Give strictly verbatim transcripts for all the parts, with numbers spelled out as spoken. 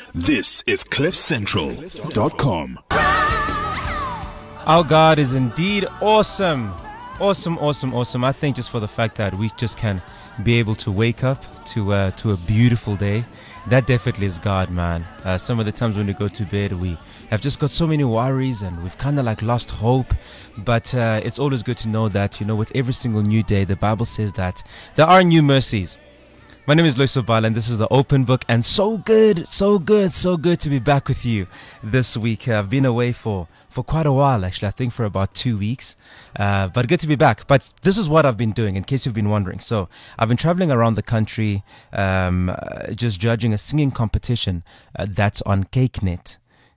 This is cliff central dot com. Our God is indeed awesome. Awesome, awesome, awesome. I think just for the fact that we just can be able to wake up to uh, to a beautiful day, that definitely is God, man. Uh, some of the times when we go to bed, we have just got so many worries and we've kind of like lost hope. But uh, it's always good to know that, you know, with every single new day, the Bible says that there are new mercies. My name is Loiso Bala and this is the Open Book, and so good, so good, so good to be back with you this week. Uh, I've been away for, for quite a while, actually, I think for about two weeks, uh, but good to be back. But this is what I've been doing, in case you've been wondering. So I've been traveling around the country, um, uh, just judging a singing competition uh, that's on CakeNet.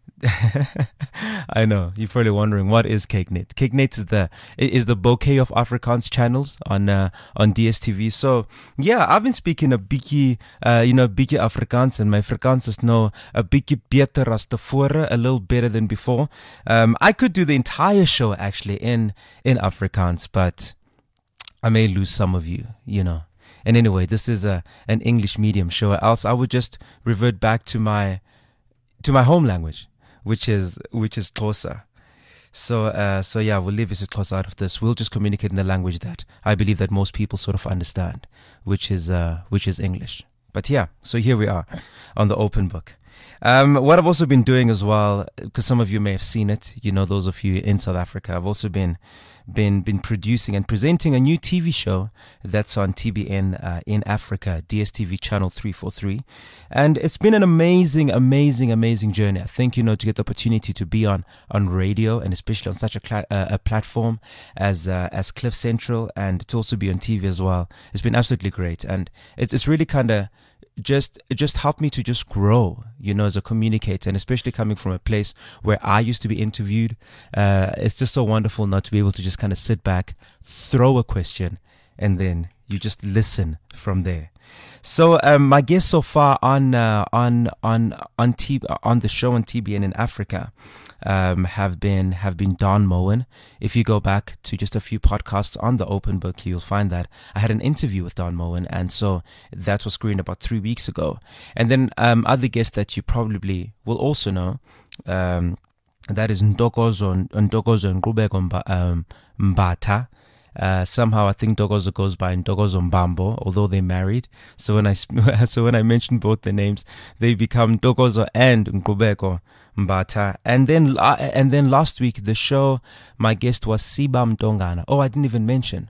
I know you're probably wondering, what is CakeNet? CakeNet is the is the bouquet of Afrikaans channels on uh, on D S T V. So yeah, I've been speaking a bietjie, uh, you know, bietjie Afrikaans, and my Afrikaans is now a bietjie beter as tevore, a little better than before. Um, I could do the entire show actually in in Afrikaans, but I may lose some of you, you know. And anyway, this is a an English medium show, else I would just revert back to my to my home language, which is which is Xhosa. So uh, so yeah, we'll leave isiXhosa out of this. We'll just communicate in the language that I believe that most people sort of understand, which is uh, which is English. But yeah, so here we are on the Open Book. Um, what I've also been doing as well, because some of you may have seen it, you know, those of you in South Africa, I've also been been been producing and presenting a new T V show that's on T B N uh, in Africa, D S T V channel three forty-three, and it's been an amazing, amazing, amazing journey. I think, you know, to get the opportunity to be on on radio, and especially on such a cla- uh, a platform as uh, as Cliff Central, and to also be on T V as well, it's been absolutely great, and it's it's really kind of just it just helped me to just grow, you know, as a communicator, and especially coming from a place where I used to be interviewed. Uh, it's just so wonderful not to be able to just kind of sit back, throw a question, and then you just listen from there. So um, my guests so far on uh, on on on T on the show on T B N in Africa um, have been have been Don Moen. If you go back to just a few podcasts on the Open Book, you'll find that I had an interview with Don Moen, and so that was screened about three weeks ago. And then um, other guests that you probably will also know, um, that is Ntokozo Ntokozo Nqubeko um, Mbatha. Uh, somehow I think Ntokozo goes by Ntokozo Mbambo, although they're married. So when I so when I mention both the names, they become Ntokozo and Nqubeko Mbatha. And then uh, and then last week the show, my guest was Siba Mtongana. Oh, I didn't even mention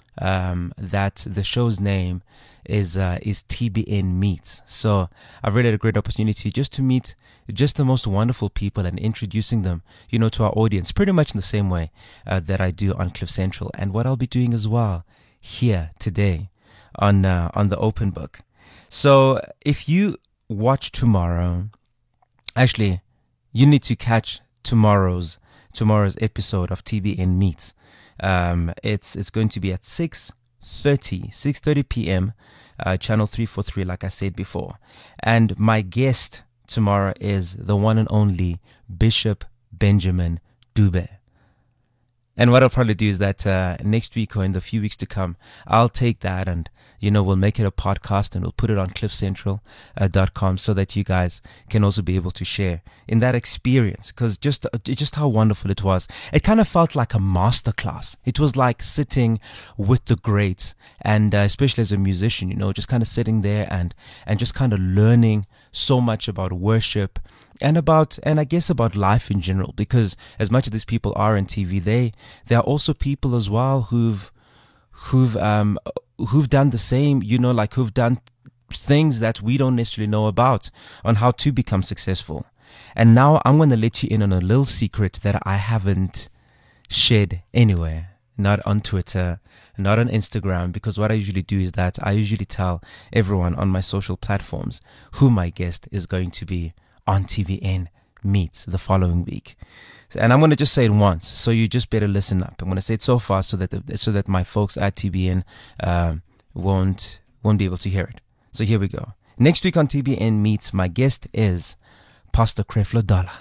um, that the show's name is uh, is T B N Meets. So I've really had a great opportunity just to meet just the most wonderful people and introducing them, you know, to our audience, pretty much in the same way uh, that I do on Cliff Central, and what I'll be doing as well here today on uh, on the Open Book. So if you watch tomorrow, actually, you need to catch tomorrow's tomorrow's episode of T B N Meets. Um, it's it's going to be at six thirty p.m. Uh, channel three forty-three, like I said before, and my guest tomorrow is the one and only Bishop Benjamin Dube. And what I'll probably do is that uh, next week or in the few weeks to come, I'll take that and, you know, we'll make it a podcast and we'll put it on cliff central dot com so that you guys can also be able to share in that experience, because just just how wonderful it was. It kind of felt like a masterclass. It was like sitting with the greats, and uh, especially as a musician, you know, just kind of sitting there and and just kind of learning so much about worship and about and I guess about life in general, because as much as these people are on T V, they they are also people as well who've who've um who've done the same, you know, like who've done things that we don't necessarily know about on how to become successful. And now I'm going to let you in on a little secret that I haven't shared anywhere, not on Twitter, not on Instagram, because what I usually do is that I usually tell everyone on my social platforms who my guest is going to be on T V N Meets the following week. And I'm going to just say it once, so you just better listen up. I'm going to say it so fast so that the, so that my folks at T B N um, won't won't be able to hear it. So here we go. Next week on T B N Meets, my guest is Pastor Creflo Dollar.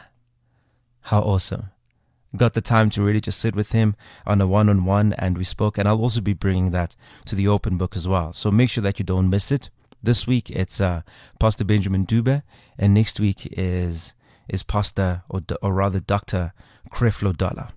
How awesome. Got the time to really just sit with him on a one-on-one, and we spoke, and I'll also be bringing that to the Open Book as well. So make sure that you don't miss it. This week it's uh, Pastor Benjamin Dube, and next week is is Pastor, or, or rather Doctor Creflo Dollar.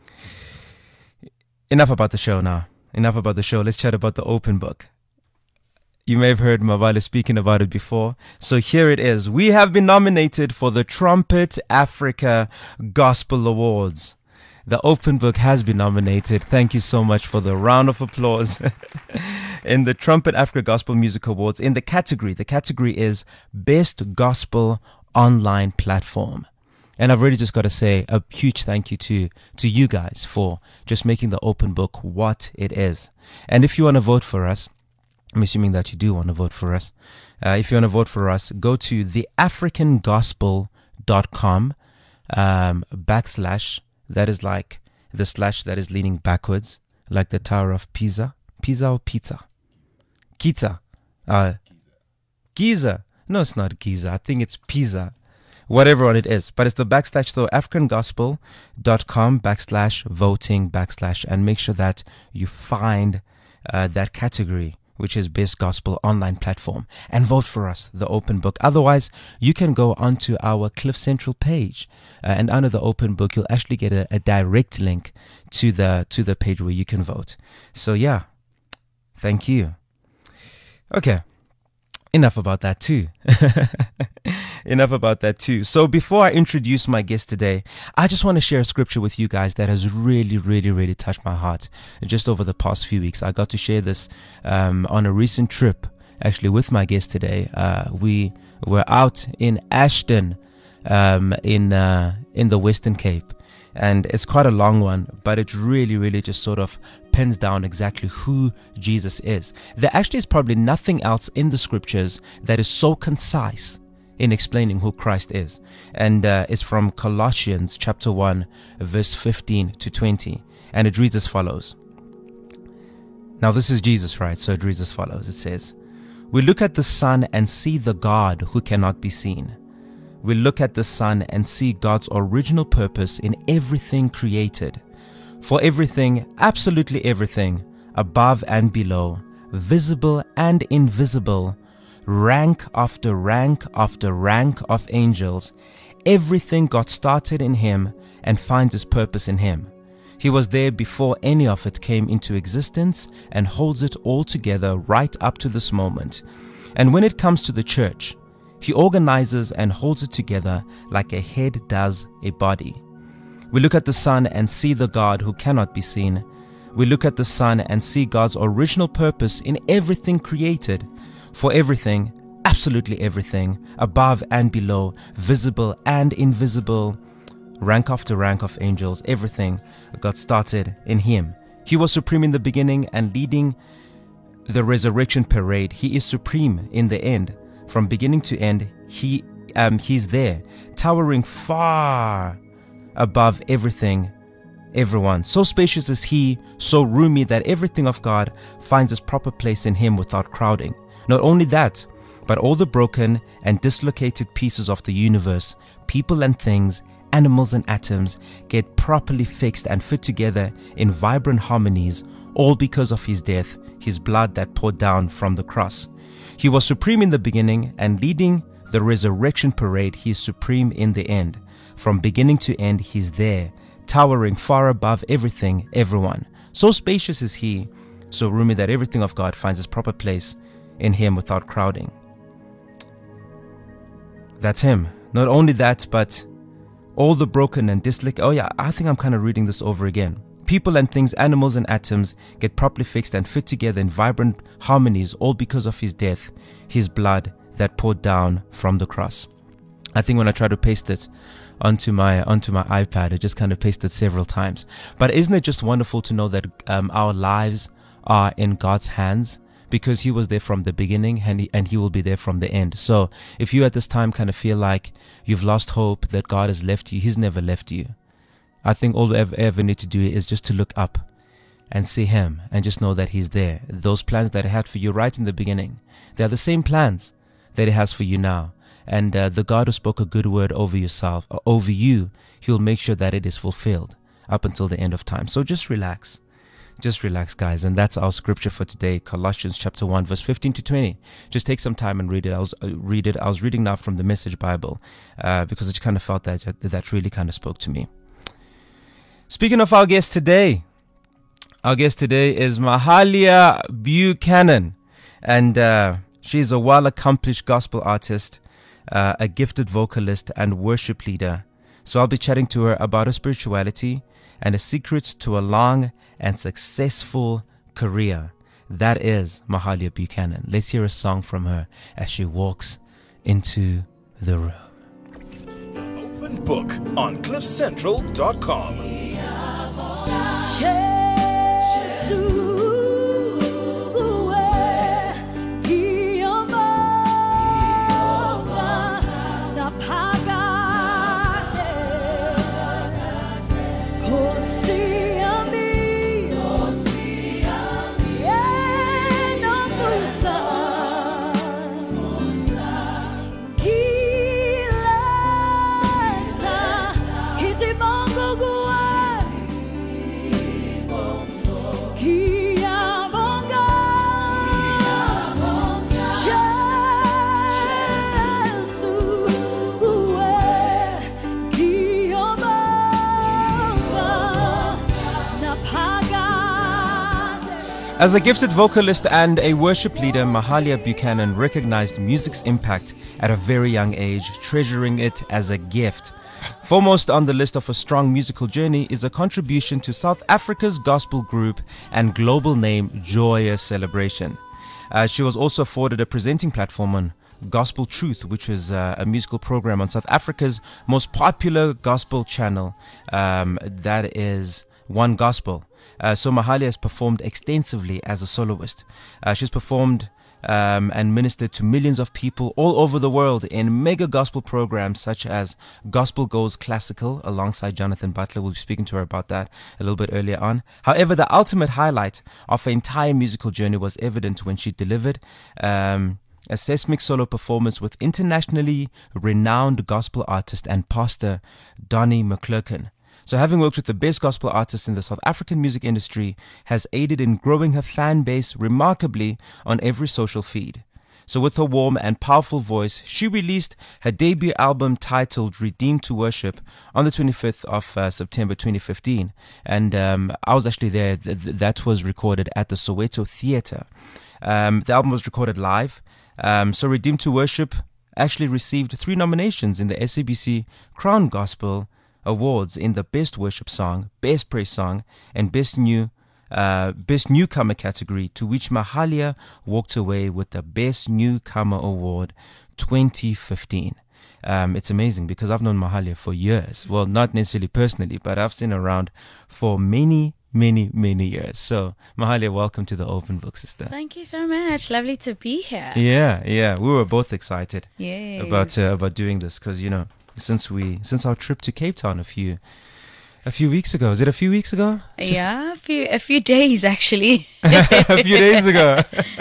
Enough about the show now. Enough about the show. Let's chat about the open book. You may have heard Mavale speaking about it before. So here it is. We have been nominated for the Trumpet Africa Gospel Awards. The open book has been nominated. Thank you so much for the round of applause. In the Trumpet Africa Gospel Music Awards, in the category, the category is Best Gospel Online Platform. And I've really just got to say a huge thank you to, to you guys for just making the open book what it is. And if you want to vote for us, I'm assuming that you do want to vote for us. Uh, if you want to vote for us, go to the african gospel dot com um, backslash, that is like the slash that is leaning backwards, like the Tower of Pisa. Pisa or Pizza? Giza. Uh, Giza. No, it's not Giza. I think it's Pisa. Whatever one it is. But it's the backslash, so african gospel dot com backslash voting backslash. And make sure that you find uh, that category, which is Best Gospel Online Platform, and vote for us, the open book. Otherwise, you can go onto our Cliff Central page, uh, and under the open book, you'll actually get a, a direct link to the to the page where you can vote. So yeah, thank you. Okay, enough about that too. Enough about that too. So before I introduce my guest today, I just want to share a scripture with you guys that has really, really, really touched my heart just over the past few weeks. I got to share this um, on a recent trip, actually, with my guest today. Uh, we were out in Ashton, um, in uh, in the Western Cape, and it's quite a long one, but it really, really just sort of pins down exactly who Jesus is. There actually is probably nothing else in the scriptures that is so concise in explaining who Christ is. And uh, it's from Colossians chapter one, verse fifteen to twenty. And it reads as follows. Now this is Jesus, right? So it reads as follows. It says, "We look at the sun and see the God who cannot be seen. We look at the sun and see God's original purpose in everything created. For everything, absolutely everything, above and below, visible and invisible, rank after rank after rank of angels, everything got started in him and finds its purpose in him. He was there before any of it came into existence and holds it all together right up to this moment. And when it comes to the church, he organizes and holds it together like a head does a body. We look at the sun and see the God who cannot be seen. We look at the sun and see God's original purpose in everything created. For everything, absolutely everything, above and below, visible and invisible, rank after rank of angels, everything got started in him. He was supreme in the beginning and leading the resurrection parade. He is supreme in the end. From beginning to end, he um, he's there, towering far above everything, everyone. So spacious is he, so roomy that everything of God finds its proper place in him without crowding. Not only that, but all the broken and dislocated pieces of the universe, people and things, animals and atoms, get properly fixed and fit together in vibrant harmonies, all because of his death, his blood that poured down from the cross. He was supreme in the beginning, and leading the resurrection parade, he is supreme in the end. From beginning to end, he's there, towering far above everything, everyone. So spacious is he, so roomy that everything of God finds its proper place in him without crowding." That's him. Not only that, but all the broken and dislocated. Oh yeah, I think I'm kind of reading this over again. People and things, animals and atoms get properly fixed and fit together in vibrant harmonies, all because of his death, his blood that poured down from the cross. I think when I try to paste it onto my onto my iPad, I just kind of pasted several times. But isn't it just wonderful to know that um, our lives are in God's hands? Because he was there from the beginning, and he, and he will be there from the end. So if you at this time kind of feel like you've lost hope, that God has left you, he's never left you. I think all you ever, ever need to do is just to look up and see him and just know that he's there. Those plans that he had for you right in the beginning, they are the same plans that he has for you now. And uh, the God who spoke a good word over yourself, or over you, he'll make sure that it is fulfilled up until the end of time. So just relax. just relax, guys. And that's our scripture for today, Colossians chapter one, verse fifteen to twenty. Just take some time and read it. I was uh, read it. I was reading now from the Message Bible uh, because I just kind of felt that that really kind of spoke to me. Speaking of our guest today, our guest today is Mahalia Buchanan, and uh, she's a well-accomplished gospel artist, uh, a gifted vocalist, and worship leader. So I'll be chatting to her about her spirituality and the secrets to a long and successful career. That is Mahalia Buchanan. Let's hear a song from her as she walks into the room. Open Book on cliff central dot com. As a gifted vocalist and a worship leader, Mahalia Buchanan recognized music's impact at a very young age, treasuring it as a gift. Foremost on the list of a strong musical journey is a contribution to South Africa's gospel group and global name Joyous Celebration. Uh, she was also afforded a presenting platform on Gospel Truth, which is uh, a musical program on South Africa's most popular gospel channel, um, that is One Gospel. Uh, so Mahalia has performed extensively as a soloist. Uh, she's performed um, and ministered to millions of people all over the world in mega gospel programs such as Gospel Goes Classical alongside Jonathan Butler. We'll be speaking to her about that a little bit earlier on. However, the ultimate highlight of her entire musical journey was evident when she delivered um, a seismic solo performance with internationally renowned gospel artist and pastor Donnie McClurkin. So having worked with the best gospel artists in the South African music industry has aided in growing her fan base remarkably on every social feed. So with her warm and powerful voice, she released her debut album titled Redeemed to Worship on the twenty-fifth of uh, September twenty fifteen. And um, I was actually there. Th- th- that was recorded at the Soweto Theatre. Um, the album was recorded live. Um, so Redeemed to Worship actually received three nominations in the S A B C Crown Gospel Awards in the Best Worship Song, Best Praise Song, and Best New uh, Best Newcomer category, to which Mahalia walked away with the Best Newcomer Award twenty fifteen. Um, it's amazing because I've known Mahalia for years. Well, not necessarily personally, but I've seen her around for many, many, many years. So, Mahalia, welcome to the Open Book, sister. Thank you so much. Lovely to be here. Yeah, yeah. We were both excited Yes. about uh, about doing this because, you know, since we since our trip to Cape Town a few a few weeks ago. Is it a few weeks ago? It's Yeah, a few a few days actually. a few days ago.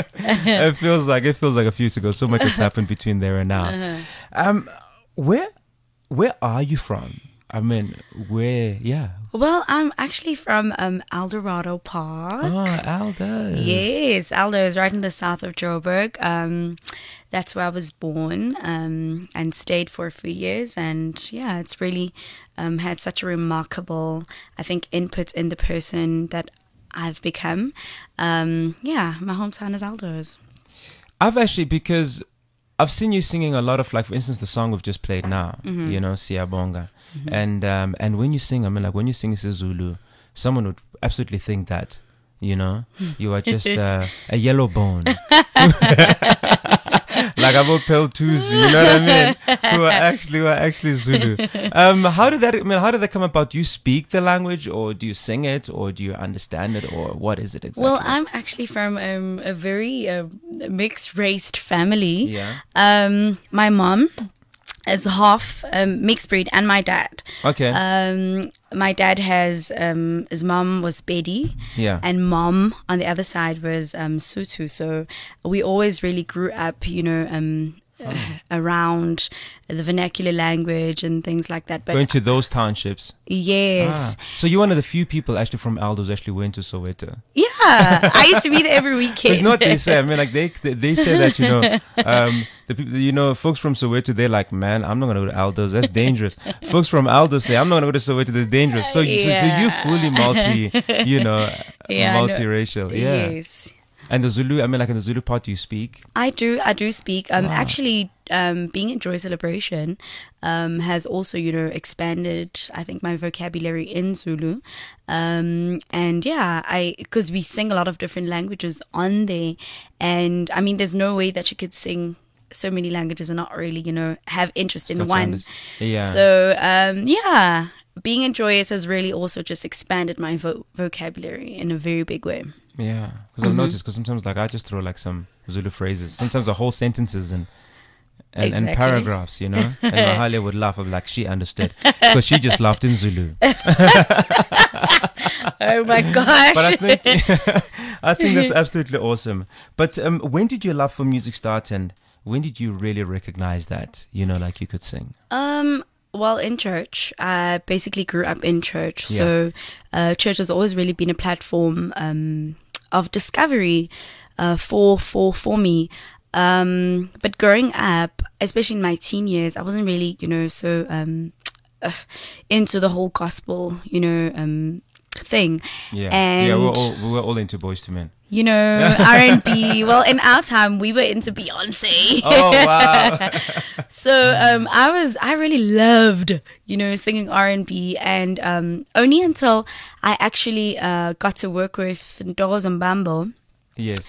it feels like it feels like a few weeks ago. So much has happened between there and now. Uh-huh. Um, where where are you from? I mean, where? Yeah. Well, I'm actually from um, Eldorado Park. Oh, Aldous. Yes, Aldo is right in the south of Joburg. Um, that's where I was born um, and stayed for a few years. And yeah, it's really um, had such a remarkable, I think, input in the person that I've become. Um, yeah, my hometown is Aldo's. I've actually, because I've seen you singing a lot of, like, for instance, the song we've just played now, Mm-hmm. you know, Siyabonga. Mm-hmm. And um, and when you sing, I mean, like, when you sing isiZulu, someone would absolutely think that, you know, you are just uh, a yellow bone. Like about Pel Tuzi, you know what I mean? Who are actually who are actually Zulu. Um, how did that? I mean, how did that come about? Do you speak the language, or do you sing it, or do you understand it, or what is it exactly? Well, I'm actually from um, a very uh, mixed-raced family. Yeah. Um, my mom is half um, mixed breed, and my dad. Okay. Um, my dad has um, his mom was Bedi, Yeah. and mom on the other side was um, Sutu. So we always really grew up, you know, um, uh, around the vernacular language and things like that. But Going to those townships. yes. Ah. So you're one of the few people actually from Aldo's actually went to Soweto. Yeah. I used to be there every weekend. So it's not what they say. I mean, like they they, they say that, you know, um, the people, you know, folks from Soweto, they're like, man, I'm not gonna go to Aldo's. That's dangerous. Folks from Aldo say, I'm not gonna go to Soweto. That's dangerous. So, you so, so you fully multi, you know, Yeah, I know. multiracial. Yeah. Yes. And the Zulu, I mean, like in the Zulu part, do you speak? I do. I do speak. Um, Wow. Actually, um, being in Joy Celebration, um, has also, you know, expanded, I think, my vocabulary in Zulu. Um, and yeah, I, cause we sing a lot of different languages on there. And I mean, there's no way that you could sing so many languages and not really, you know, have interest in Start to one. underst- Yeah. So, um, yeah, being in Joyous has really also just expanded my vo- vocabulary in a very big way. Yeah, because I've noticed. Because sometimes, like, I just throw like some Zulu phrases. Sometimes the whole sentences and and, and Exactly. paragraphs, you know. And Mahalia would laugh. I'm like, she understood because she just laughed in Zulu. Oh my gosh. But I think I think that's absolutely awesome. But um, when did your love for music start, and when did you really recognize that, you know, like you could sing? Um, well, in church, I basically grew up in church. So, uh, church has always really been a platform, um, of discovery, uh, for, for, for me. Um, but growing up, especially in my teen years, I wasn't really, you know, so, um, uh, into the whole gospel, you know, um, thing. Yeah, And yeah, we were all we were all into Boys to Men. you know, R and B. Well, in our time, we were into Beyonce. Oh wow! So um, I was, I really loved, you know, singing R and B, and um, only until I actually uh, got to work with Ndozo Mbambo, Yes.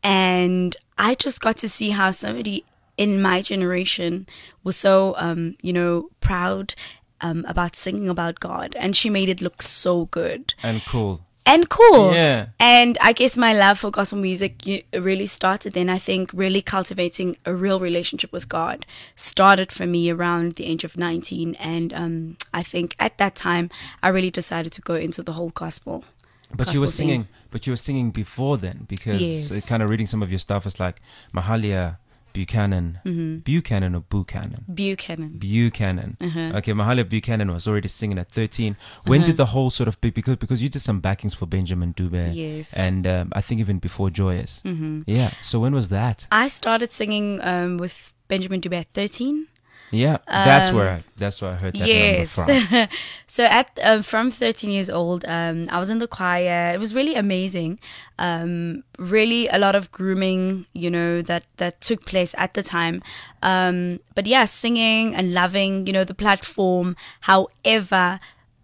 and I just got to see how somebody in my generation was so, um, you know, proud um, about singing about God, and she made it look so good. And cool. And cool. Yeah. And I guess my love for gospel music y- really started then. I think really cultivating a real relationship with God started for me around the age of nineteen. And um, I think at that time, I really decided to go into the whole gospel. But you were gospel singing. singing, but you were singing before then, because Yes. uh, kind of reading some of your stuff, it's like Mahalia Buchanan, Mm-hmm. Buchanan or Buchanan? Buchanan. Buchanan. Uh-huh. Okay, Mahalia Buchanan was already singing at thirteen. When Uh-huh. did the whole sort of be, because because you did some backings for Benjamin Dube, Yes. and um, I think even before Joyous. Mm-hmm. Yeah. So when was that? I started singing um, with Benjamin Dube at thirteen. Yeah, that's Um, where I, that's where I heard that Yes. number from. So at um, from thirteen years old, um, I was in the choir. It was really amazing. Um, really a lot of grooming, you know, that that took place at the time. Um, but yeah, singing and loving, you know, the platform. However,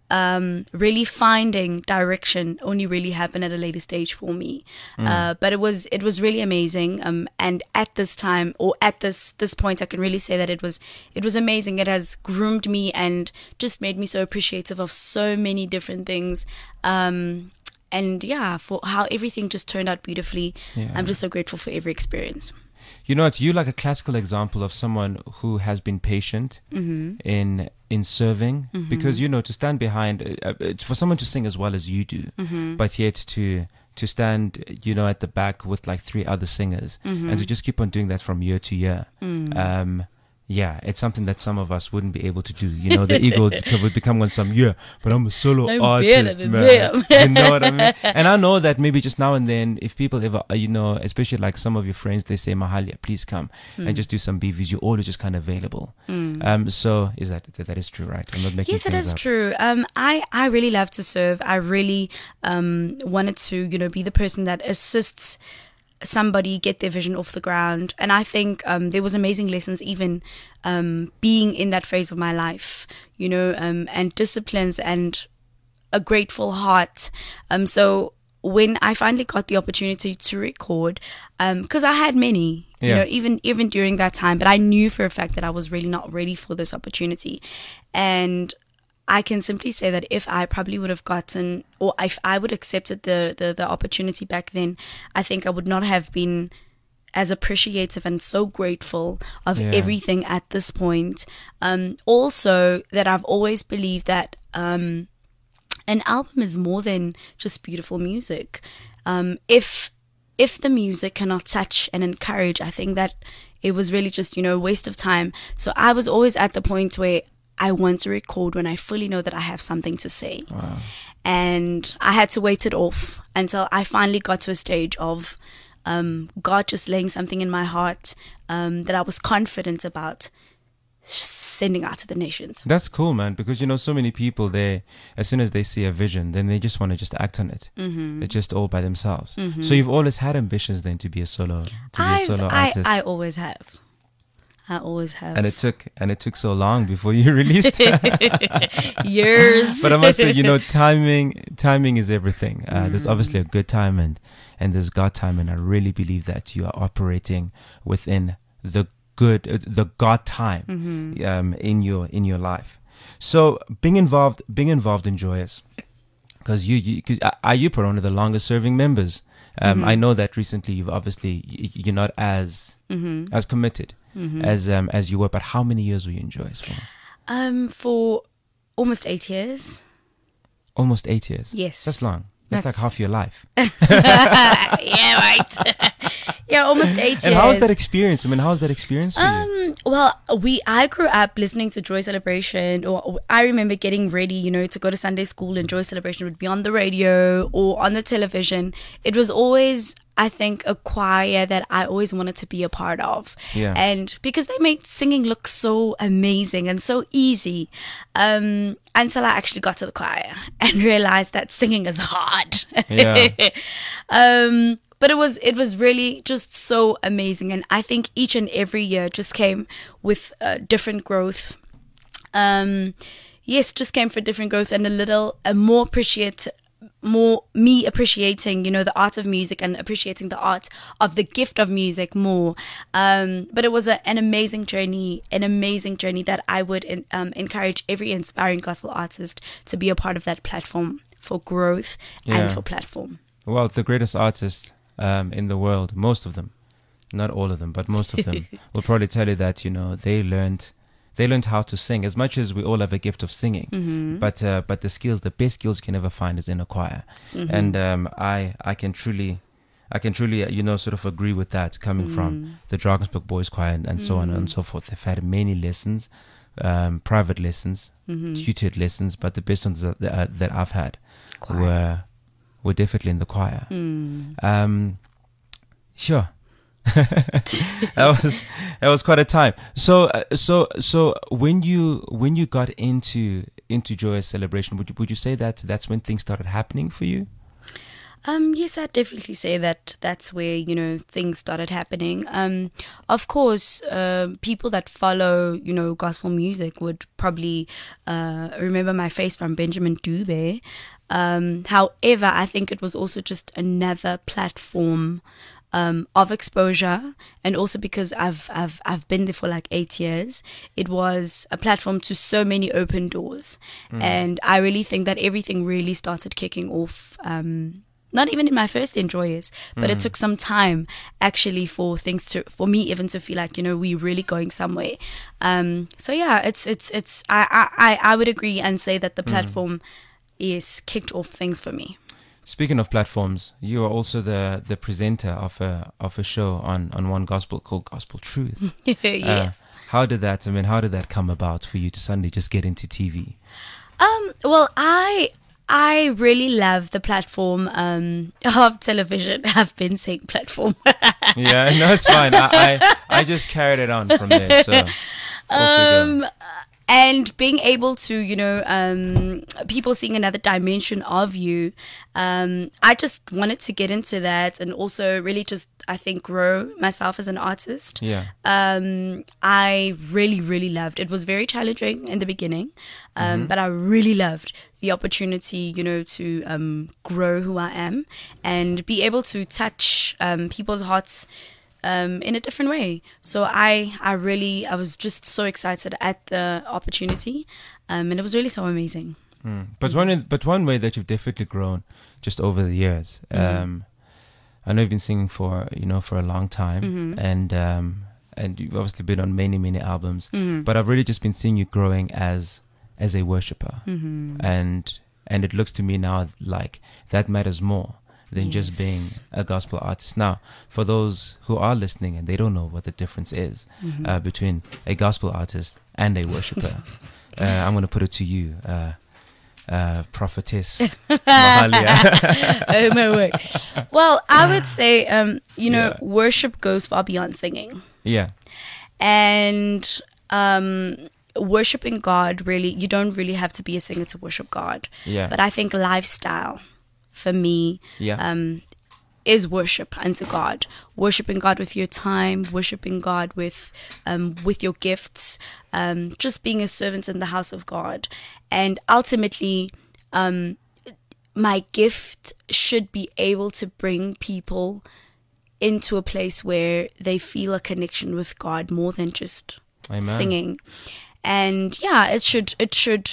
um, really finding direction only really happened at a later stage for me. Uh, but it was it was really amazing. Um, and at this time, or at this this point, I can really say that it was it was amazing. It has groomed me and just made me so appreciative of so many different things. Um, and yeah, for how everything just turned out beautifully. Yeah. I'm just so grateful for every experience. You know, it's you like a classical example of someone who has been patient Mm-hmm. in in serving, because you know, to stand behind, uh, uh, it's for someone to sing as well as you do, Mm-hmm. but yet to to stand, you know, at the back with like three other singers, Mm-hmm. and to just keep on doing that from year to year. Mm. Um, yeah, it's something that some of us wouldn't be able to do. You know, the ego would become on some, yeah, but I'm a solo I'm artist, better than man. them. You know what I mean? And I know that maybe just now and then, if people ever, uh, you know, especially like some of your friends, they say, Mahalia, please come and just do some B Vs. You're always just kind of available. Mm. Um, so is that, that that is true, right? I'm not making Yes, it things is up. true. Um, I, I really love to serve. I really um, wanted to, you know, be the person that assists somebody get their vision off the ground. And I think um, there was amazing lessons even um, being in that phase of my life, you know, um, and disciplines and a grateful heart. Um, so when I finally got the opportunity to record, because I had many, you Yeah. know, even even during that time, but I knew for a fact that I was really not ready for this opportunity. And I can simply say that if I probably would have gotten, or if I would have accepted the, the, the opportunity back then, I think I would not have been as appreciative and so grateful of Yeah. everything at this point. Um, also, that I've always believed that um, an album is more than just beautiful music. Um, if if the music cannot touch and encourage, I think that it was really just, you know, a waste of time. So I was always at the point where I want to record when I fully know that I have something to say. Wow. And I had to wait it off until I finally got to a stage of um, God just laying something in my heart um, that I was confident about sending out to the nations. That's cool, man, because, you know, so many people, they, as soon as they see a vision, then they just want to just act on it. Mm-hmm. They're just all by themselves. Mm-hmm. So you've always had ambitions then to be a solo, to be a I've, solo I, artist. I always have. I always have. And it took and it took so long before you released. Years. But I must say, you know, timing timing is everything. Uh, Mm. There's obviously a good time and and there's God time, and I really believe that you are operating within the good, uh, the God time Mm-hmm. um, in your in your life. So being involved, being involved in Joyous, because you, you cause are you one of the longest serving members? Um, Mhm. I know that recently you've obviously y- you're not as Mhm. as committed Mhm. as um as you were, but how many years were you in Joyous for? Um, for almost eight years. Almost eight years. Yes. That's long. That's, like half your life. Yeah, right. Yeah, almost eight And years. how was that experience? I mean, how was that experience for you? Um, well, we I grew up listening to Joy Celebration, or I remember getting ready, you know, to go to Sunday school, and Joy Celebration would be on the radio or on the television. It was always, I think, a choir that I always wanted to be a part of. Yeah. And because they made singing look so amazing and so easy, um, until I actually got to the choir and realized that singing is hard. Yeah. um, but it was it was really just so amazing, and I think each and every year just came with uh, different growth. Um, yes, just came for different growth and a little a more appreciate more me appreciating, you know, the art of music and appreciating the art of the gift of music more. Um, but it was a, an amazing journey, an amazing journey that I would in, um, encourage every inspiring gospel artist to be a part of that platform for growth and Yeah. for platform. Well, the greatest artists um, in the world, most of them, not all of them, but most of them, will probably tell you that, you know, they learned they learned how to sing. As much as we all have a gift of singing, Mm-hmm. but uh, but the skills, the best skills you can ever find is in a choir. Mm-hmm. And um, I I can truly, I can truly, uh, you know, sort of agree with that coming Mm. from the Drakensberg Boys Choir and, and so on and so forth. They've had many lessons, um, private lessons, Mm-hmm. tutored lessons, but the best ones that, that, that I've had Choir. were were definitely in the choir. Mm. Um, sure. that was that was quite a time. So uh, so so when you when you got into into Joyous Celebration, would you would you say that that's when things started happening for you? Um, yes, I'd definitely say that that's where, you know, things started happening. Um, of course, uh, people that follow, you know, gospel music would probably uh, remember my face from Benjamin Dube. Um, however, I think it was also just another platform um, of exposure, and also because I've I've I've been there for like eight years, it was a platform to so many open doors, and I really think that everything really started kicking off. Um, not even in my first Enjoyers, but it took some time actually for things to, for me even to feel like, you know, we're really going somewhere. Um, so yeah, it's it's it's I I I would agree and say that the platform is kicked off things for me. Speaking of platforms, you are also the the presenter of a of a show on on One Gospel called Gospel Truth. Yes. Uh, how did that? I mean, how did that come about for you to suddenly just get into T V? Um, well, I I really love the platform um, of television. I've been saying platform. Yeah, no, it's fine. I, I I just carried it on from there. So, um, and being able to, you know, um, people seeing another dimension of you. Um, I just wanted to get into that, and also really just, I think, grow myself as an artist. yeah, Um, I really, really loved. It was very challenging in the beginning, um, but I really loved the opportunity, you know, to um, grow who I am and be able to touch um, people's hearts um, in a different way. So I, I really, I was just so excited at the opportunity, um, and it was really so amazing. Mm. But one but one way that you've definitely grown just over the years. Um, I know you've been singing for you know for a long time, Mhm. and um, and you've obviously been on many many albums. Mhm. But I've really just been seeing you growing as as a worshipper, Mhm. and and it looks to me now like that matters more than just being Yes. a gospel artist. Now, for those who are listening and they don't know what the difference is Mm-hmm. uh, between a gospel artist and a worshiper, uh, I'm going to put it to you, uh, uh, prophetess Mahalia. Oh my word. Well, I would say, um, you know, Yeah. worship goes far beyond singing. Yeah, And um, worshiping God, really, you don't really have to be a singer to worship God. yeah, But I think lifestyle, for me, yeah, um, is worship unto God. Worshiping God with your time, worshiping God with um, with your gifts, um, just being a servant in the house of God. And ultimately, um, my gift should be able to bring people into a place where they feel a connection with God more than just Amen. singing. And yeah, it should it should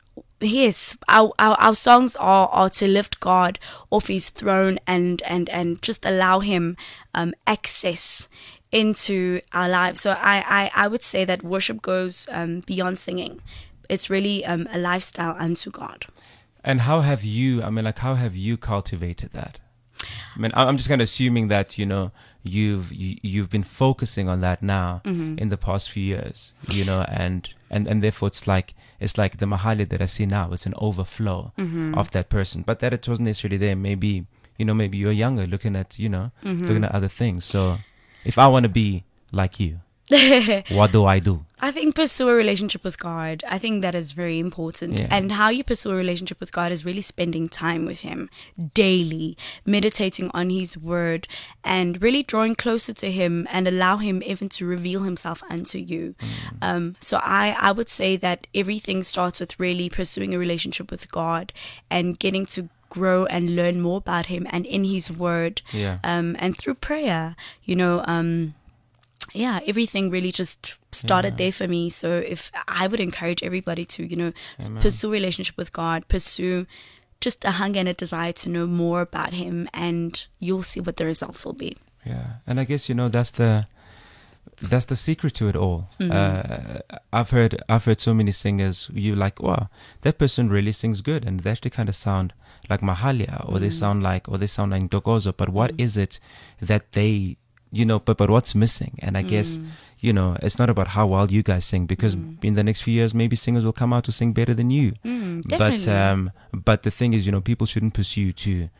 yes, our, our our songs are are to lift God off his throne and and and just allow him um access into our lives. So I I, I would say that worship goes um beyond singing. It's really um a lifestyle unto God. And how have you, I mean, like, how have you cultivated that? I mean, I- I'm just kind of assuming that, you know, you've you, you've been focusing on that now in the past few years, you know, and, and, and therefore it's like, it's like the Mahalia that I see now, it's an overflow of that person, but that it wasn't necessarily there. Maybe, you know, maybe you're younger looking at, you know, looking at other things. So if I want to be like you, what do I do? I think pursue a relationship with God. I think that is very important. Yeah. And how you pursue a relationship with God is really spending time with him daily, meditating on his word, and really drawing closer to him and allow him even to reveal himself unto you. Um, so I, I would say that everything starts with really pursuing a relationship with God and getting to grow and learn more about him and in his word. Yeah. Um, and through prayer, you know, um, yeah, everything really just started Yeah. there for me. So if I would encourage everybody to, you know, s- Amen. pursue a relationship with God, pursue just a hunger and a desire to know more about him, and you'll see what the results will be. Yeah, and I guess, you know, that's the that's the secret to it all. Uh, I've heard I've heard so many singers. You like, wow, that person really sings good, and they actually kind of sound like Mahalia, or they sound like, or they sound like Ntokozo. But what is it that they, you know, but but what's missing? And I guess, you know, it's not about how well you guys sing, because in the next few years, maybe singers will come out to sing better than you. Mm, But definitely. um, but the thing is, you know, people shouldn't pursue to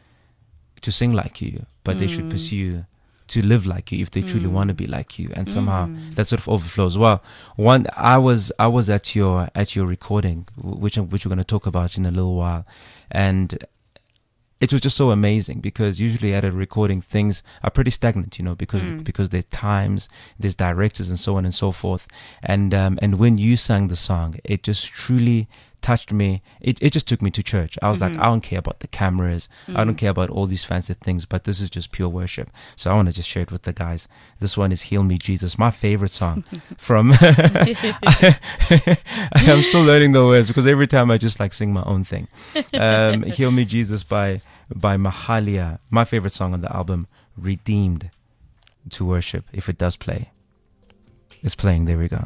to sing like you, but they should pursue to live like you if they truly want to be like you, and somehow that sort of overflows. Well, one I was I was at your at your recording, wh- which which we're going to talk about in a little while, and it was just so amazing, because usually at a recording things are pretty stagnant, you know, because because there's times, there's directors, and so on and so forth. And um, and when you sang the song, it just truly touched me. It it just took me to church. I was like, I don't care about the cameras, I don't care about all these fancy things, but this is just pure worship. So I want to just share it with the guys. This one is "Heal Me, Jesus," my favorite song from. I'm still learning the words, because every time I just like sing my own thing. Um, "Heal Me, Jesus" by by Mahalia, my favorite song on the album, "Redeemed to Worship." If it does play, it's playing. There we go.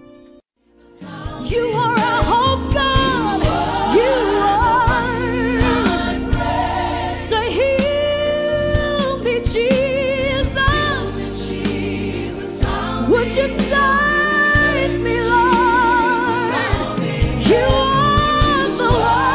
You are a hope, God. You are. Say, heal me, Jesus. Would you save me, Lord? You are the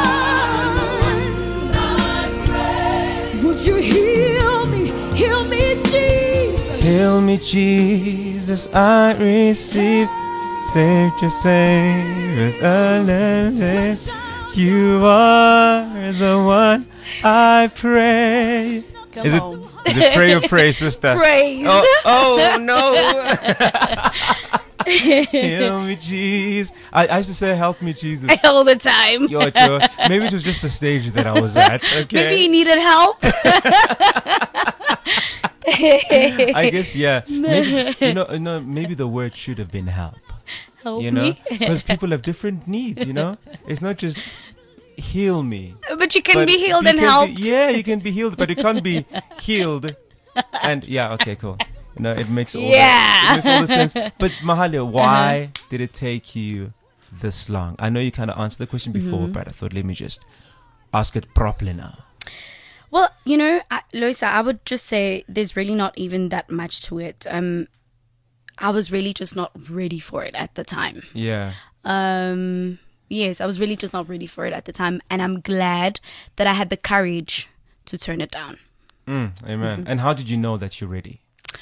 one. Would you heal me? Heal me, Jesus. Heal me, Jesus, I receive. Save your Savior's unlimited. You are the one I pray. Come Is it, on. is it pray or pray, sister? Praise. Oh, oh no. Heal me, Jesus. I, I used to say, help me, Jesus. All the time. Yo, yo. Maybe it was just the stage that I was at. Okay. Maybe you needed help. I guess, yeah. Maybe, you know, no, maybe the word should have been help. Help You know, me. because people have different needs, you know? It's not just heal me. But you can but be healed you and can helped. be- yeah, you can be healed, but you can't be healed. And yeah, okay, cool. No, it makes all, Yeah. the, it makes all the sense. But Mahalia, why did it take you this long? I know you kind of answered the question before, Mm-hmm. but I thought let me just ask it properly now. Well, you know, I, Loisa, I would just say there's really not even that much to it. Um, I was really just not ready for it at the time. Yeah. Um, yes, I was really just not ready for it at the time, and I'm glad that I had the courage to turn it down. Mm, amen. Mm-hmm. And how did you know that you're ready?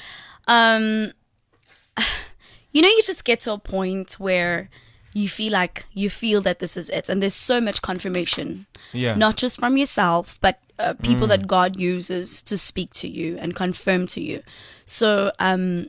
Um, you know, you just get to a point where you feel like you feel that this is it, and there's so much confirmation. Yeah. Not just from yourself, but uh, people Mm. that God uses to speak to you and confirm to you. So, um,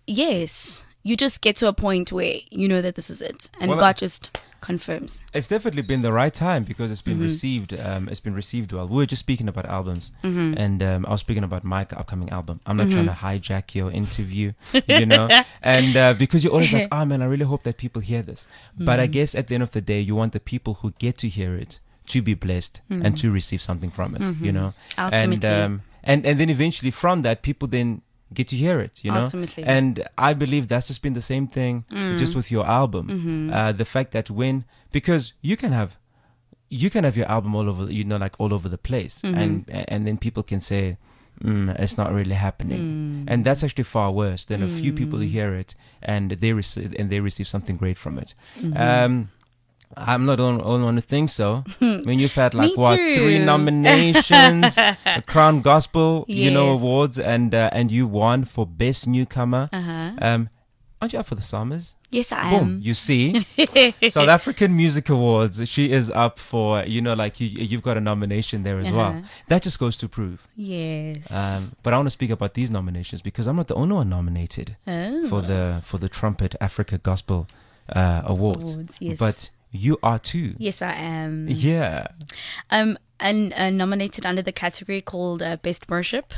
yes, you just get to a point where you know that this is it, and Well, God just confirms. It's definitely been the right time because it's been Mm-hmm. received. Um, it's been received well. We were just speaking about albums, Mm-hmm. and um, I was speaking about my upcoming album. I'm not trying to hijack your interview, you know, and uh, because you're always like, oh man, I really hope that people hear this. But I guess at the end of the day, you want the people who get to hear it to be blessed and to receive something from it, you know, Ultimately. and um, and and then eventually from that, people then get to hear it, you know. Ultimately. And I believe that's just been the same thing just with your album. Uh, the fact that when, because you can have, you can have your album all over, you know, like all over the place, and and then people can say, mm, it's not really happening, and that's actually far worse than a few people who hear it and they receive and they receive something great from it. Um, I'm not the only only one to think so. When you've had like Me what too. three nominations, a Crown Gospel, you know, Yes. awards, and uh, and you won for best newcomer. Uh-huh. Um, aren't you up for the Summers? Yes, I Boom, am. you see, South African Music Awards. She is up for, you know, like you, you've got a nomination there as well. Uh-huh. That just goes to prove. Yes. Um, but I want to speak about these nominations because I'm not the only one nominated Oh. for the for the Trumpet Africa Gospel uh, Awards. Awards, yes. But you are too. Yes, I am. Yeah. Um, and uh, nominated under the category called uh, Best Worship.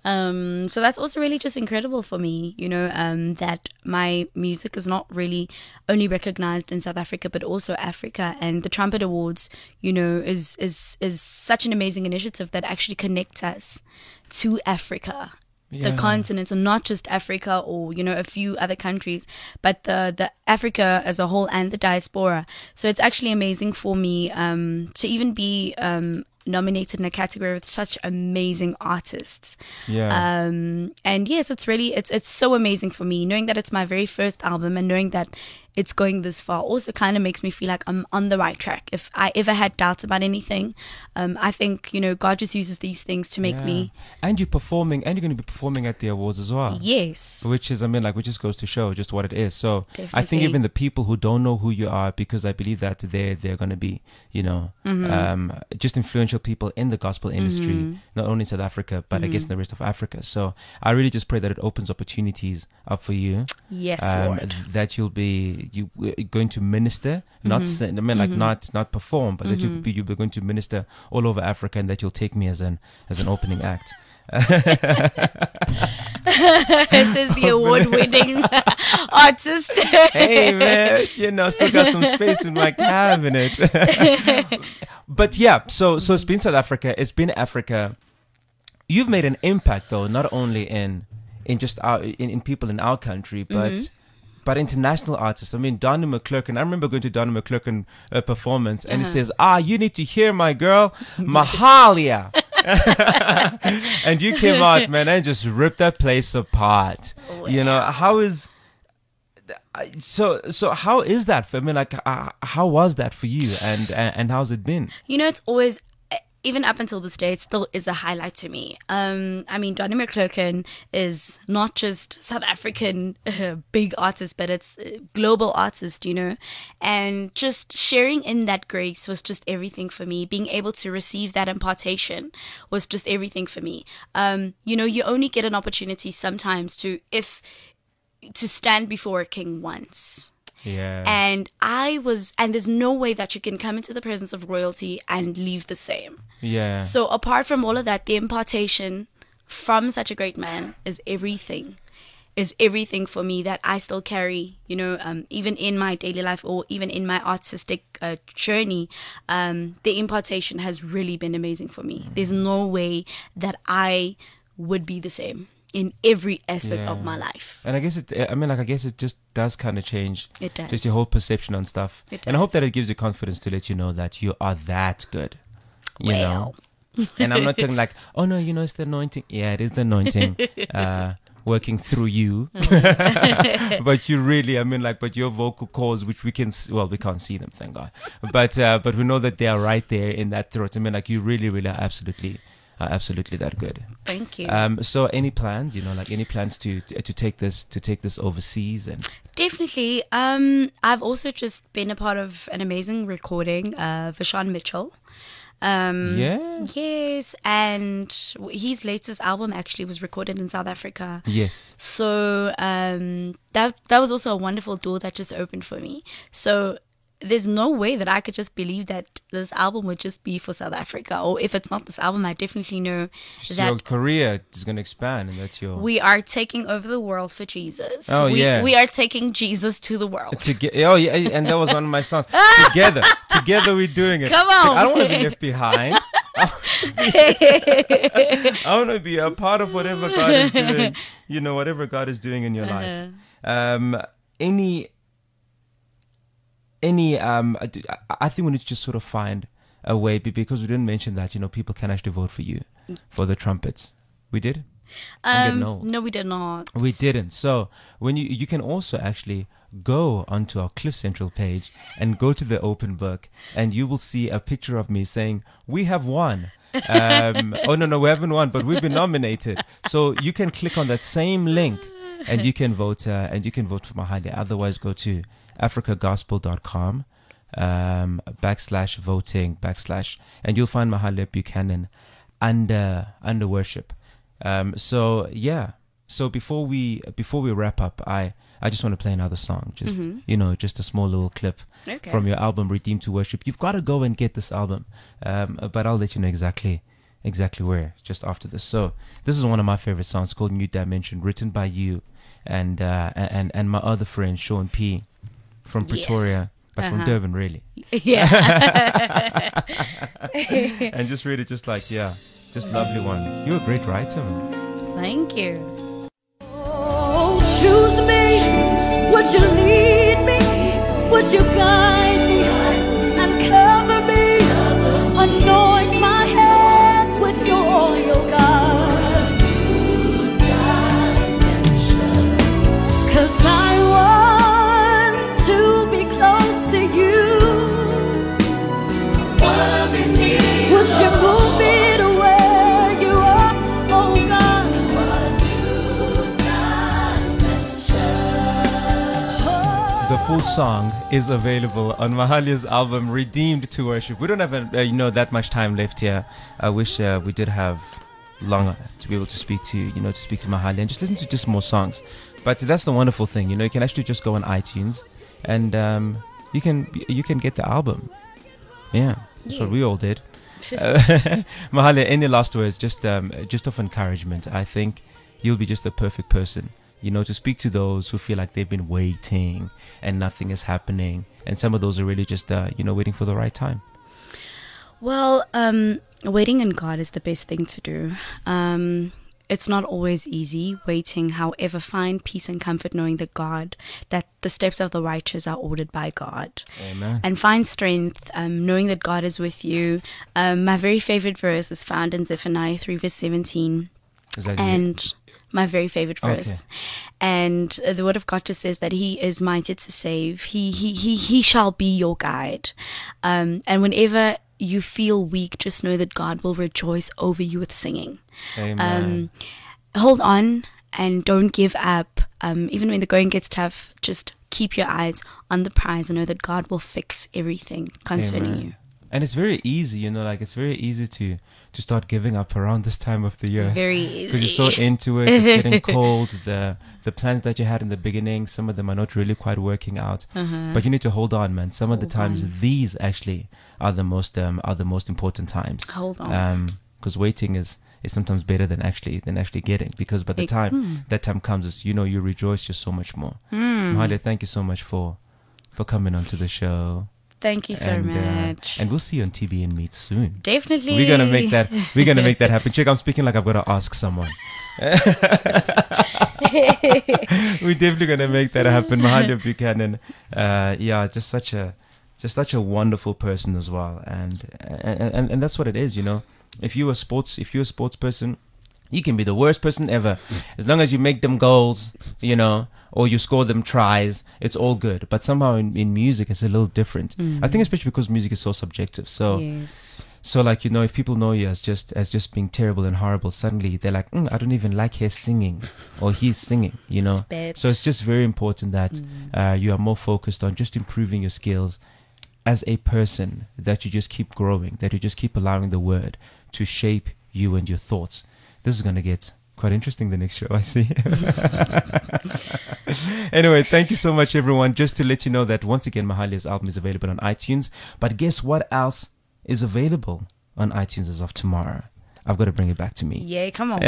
Um, so that's also really just incredible for me, you know, um, that my music is not really only recognized in South Africa, but also Africa. And the Trumpet Awards, you know, is, is, is such an amazing initiative that actually connects us to Africa. Yeah. The continent, and not just Africa or, you know, a few other countries, but the, the Africa as a whole and the diaspora. So it's actually amazing for me um, to even be um, nominated in a category with such amazing artists. Yeah. Um, and yes, it's really, it's it's so amazing for me, knowing that it's my very first album and knowing that it's going this far also kind of makes me feel like I'm on the right track. If I ever had doubts about anything, um, I think, you know, God just uses these things to make Yeah. me, And you're performing, and you're going to be performing at the awards as well. yes. Which is, I mean, like, which just goes to show just what it is. So I think Definitely. even the people who don't know who you are, because I believe that they're they're going to be, you know, Mm-hmm. um, just influential people in the gospel industry, not only in South Africa, but I guess in the rest of Africa. So I really just pray that it opens opportunities up for you. Yes, um, Lord. th- that you'll be you uh, going to minister, not Mm-hmm. sing, I mean, like not not perform, but that you'll be you'll be going to minister all over Africa, and that you'll take me as an as an opening act. This is the award-winning artist. Hey man, you know, still got some space in my cabinet. But yeah, so so it's been South Africa, it's been Africa. You've made an impact though, not only in in just our in, in people in our country, but but international artists. I mean, Donnie McClurkin. I remember going to Donnie McClurkin uh, performance, and he says, "Ah, you need to hear my girl, Mahalia." And you came out, man, and just ripped that place apart. You know, how is I- so so how is that for I mean, like uh, how was that for you, and, and and how's it been? You know, it's always, even up until this day, it still is a highlight to me. Um, I mean, Donnie McClurkin is not just South African uh, big artist, but it's uh, global artist, you know. And just sharing in that grace was just everything for me. Being able to receive that impartation was just everything for me. Um, you know, you only get an opportunity sometimes to, if, to stand before a king once. Yeah. And I was, and there's no way that you can come into the presence of royalty and leave the same. Yeah. So apart from all of that, the impartation from such a great man is everything, is everything for me that I still carry, you know, um, even in my daily life or even in my artistic uh, journey. Um, the impartation has really been amazing for me. There's no way that I would be the same in every aspect of Yeah. my life. And I guess it, I mean, like, I guess it just does kind of change It does. just your whole perception on stuff. It And I hope does. that it gives you confidence to let you know that you are that good. You know? Well, And I'm not talking like, oh no, you know, it's the anointing. Yeah, it is the anointing uh, working through you. But you really, I mean, like, but your vocal cords, which we can, s- well, we can't see them, thank God. But uh, but we know that they are right there in that throat. I mean, like, you really, really are absolutely, are absolutely that good. Thank you. Um, so any plans, you know, like any plans to, to to take this to take this overseas and Definitely. Um, I've also just been a part of an amazing recording, uh, Vashawn Mitchell. Um, yeah, Yes, and w- his latest album actually was recorded in South Africa. yes, So um, that that was also a wonderful door that just opened for me. So there's no way that I could just believe that this album would just be for South Africa. Or if it's not this album, I definitely know so that your career is going to expand, and that's your we are taking over the world for Jesus. Oh, we, yeah. we are taking Jesus to the world. Toge- oh yeah, and that was one of my songs. Together, together we're doing it. Come on. Like, I don't want to be left behind. I want to be a part of whatever God is doing. You know, whatever God is doing in your life. Um, any, any. Um, I do- I- I think we need to just sort of find a way be- because we didn't mention that. You know, people can actually vote for you for the trumpets. We did. I'm getting Um, old. no, we did not. We didn't. So when you you can also actually go onto our Cliff Central page and go to the open book, and you will see a picture of me saying we have won. Um, oh no no we haven't won, but we've been nominated. So you can click on that same link, and you can vote uh, and you can vote for Mahali. Otherwise, go to africa gospel dot com um, backslash voting backslash, and you'll find Mahali Buchanan under under worship. Um, so yeah. So before we before we wrap up, I, I just want to play another song. Just you know, just a small little clip Okay. from your album Redeemed to Worship. You've got to go and get this album. Um, but I'll let you know exactly exactly where just after this. So this is one of my favorite songs called New Dimension, written by you and uh, and and my other friend Sean P from Pretoria, Yes. but from Uh-huh. Durban really. Yeah. And just really just like yeah, just lovely one. You're a great writer, man. Thank you. Oh, choose me. Would you lead me? Would you guide me and cover me? Anoint my head with your oil, God. 'Cause I want to be close to you. Would you move me to where you are, oh God? The full song is available on Mahalia's album Redeemed to Worship. We don't have uh, you know that much time left here. I wish uh, we did have longer to be able to speak to you know to speak to Mahalia and just listen to just more songs. But that's the wonderful thing, you know. You can actually just go on iTunes and um, you can you can get the album. Yeah, that's what we all did. Uh, Mahalia, any last words? Just um, just of encouragement. I think you'll be just the perfect person, you know, to speak to those who feel like they've been waiting and nothing is happening, and some of those are really just uh, you know waiting for the right time. Well, um, waiting in God is the best thing to do. Um, it's not always easy waiting. However, find peace and comfort knowing that God, that the steps of the righteous are ordered by God. Amen. And find strength um, knowing that God is with you. Um, my very favorite verse is found in Zephaniah three verse seventeen. Is that And my very favorite verse. Okay. And uh, the word of God just says that he is mighty to save. He, he, he, he shall be your guide. Um, and whenever you feel weak, just know that God will rejoice over you with singing. Amen. Um, hold on and don't give up. Um, even when the going gets tough, just keep your eyes on the prize and know that God will fix everything concerning Amen. you. And it's very easy, you know, like it's very easy to to start giving up around this time of the year. Very easy. Because you're so into it, it's getting cold. The the plans that you had in the beginning, some of them are not really quite working out. Uh-huh. But you need to hold on, man. Some of the Hold times, on. these actually are the most um are the most important times. Hold on. Um, because waiting is is sometimes better than actually than actually getting. Because by the It- time hmm. that time comes, it's, you know, you rejoice just so much more. Hmm. Mahalia, thank you so much for for coming onto the show. Thank you so and, uh, much. and we'll see you on T B N Meet soon. Definitely. We're gonna make that. We're gonna make that happen. Check, I'm speaking like I've got to ask someone. We're definitely gonna make that happen. Mahalia Buchanan, uh, yeah, just such a, just such a wonderful person as well, and and, and and that's what it is, you know. If you're a sports, if you're a sports person, you can be the worst person ever, as long as you make them goals, you know, or you score them tries, it's all good. But somehow in, in music, it's a little different. Mm. I think especially because music is so subjective. So, Yes. so like, you know, if people know you as just as just being terrible and horrible, suddenly they're like, mm, I don't even like her singing, or he's singing, you know. bad. So it's just very important that uh, you are more focused on just improving your skills as a person, that you just keep growing, that you just keep allowing the word to shape you and your thoughts. This is going to get quite interesting the next show, I see. Anyway, thank you so much, everyone. Just to let you know that once again, Mahalia's album is available on iTunes. But guess what else is available on iTunes as of tomorrow? I've got to bring it back to me. Yeah, come on.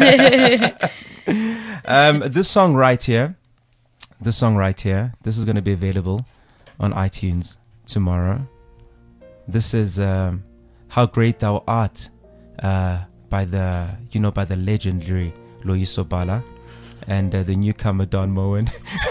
um, this song right here, this song right here, this is going to be available on iTunes tomorrow. This is um, How Great Thou Art, uh, by the, you know, by the legendary Loyiso Bala and uh, the newcomer Don Moen.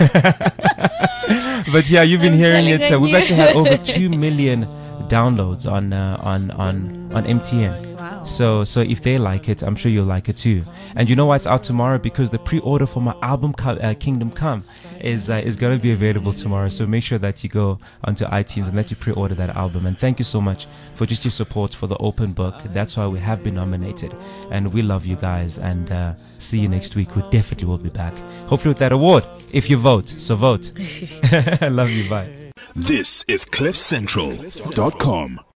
But yeah, you've been I'm hearing it. telling Uh, we've you. actually had over two million downloads on uh, on on on M T N. Wow. So so if they like it, I'm sure you'll like it too. And you know why it's out tomorrow? Because the pre-order for my album Co- uh, Kingdom Come is uh, is going to be available tomorrow. So make sure that you go onto iTunes and that you pre-order that album. And thank you so much for just your support for the open book. That's why we have been nominated, and we love you guys. And uh, see you next week. We definitely will be back, hopefully with that award, if you vote. So vote. I love you. Bye. This is cliff central dot com.